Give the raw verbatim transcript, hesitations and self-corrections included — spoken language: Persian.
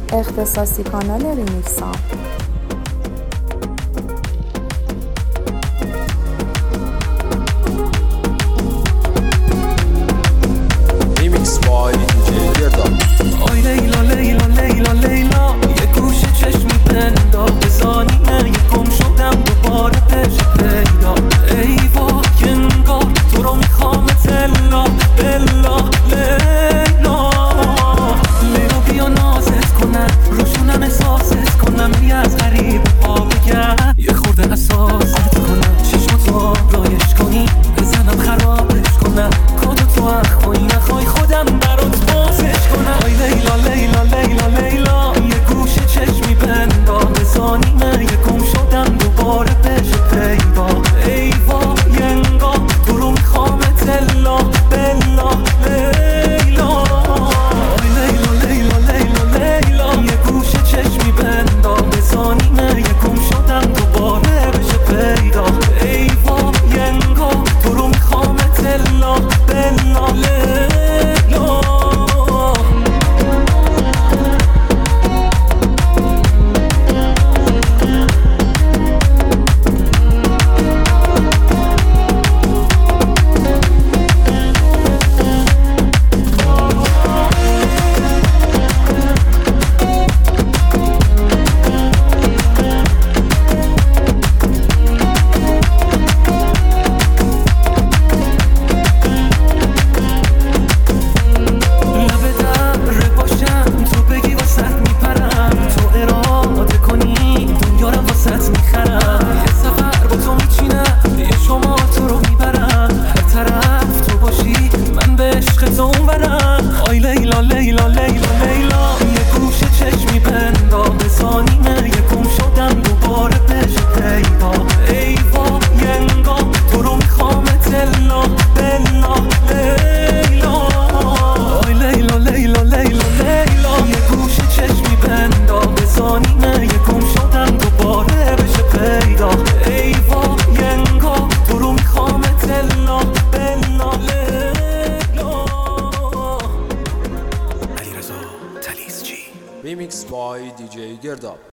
اختصاصی کانال ریمیکس ها. ریمیکس بای دیجی گرداب. آی لیلا لیلا لیلا لیلا یه گوشه چشمی پندا بزانی من یه گم شدم دوباره پیش پیدا. ای وای انگار تو رو میخوام تلا بلا لیلا لیلا بیا نازت کنم روشونم احساست کنم بیا از غریب ها بگم یه خورده اساست کنم چشماتو رایش کنی بزنم خرابش کنم کادو تو اخوایی نخوای خودم برات بازش کنم. آی لیلا لیلا لیلا لیلا یه گوشه چشمی بندا بزانی من یه گم شدم دوباره بشه پیدا. ای وای انگار تو رو میخوام تلا بلا لیلا. آی لیلا لیلا لیلا لیلا یه گوشه چشمی بندا بزانی من یه گم شدم دوباره بشه پیدا. ای وای انگار تو رو میخوام تلا بلا لیلا. آی لیلا لیلا لیلا لیلا یه گوشه چشمی بندا بزانی من یه گم شدم دوباره بشه پیدا. ای وای انگار تو رو میخوام تلا بلا لیلا. آی لیلا لیلا لیلا لیلا یه گوشه چشمی بندا بزانی من یه گم شدم دوباره بشه پیدا. ای وای انگار تو رو میخوام تلا بلا لیلا. ریمیکس بای دیجی گرداب.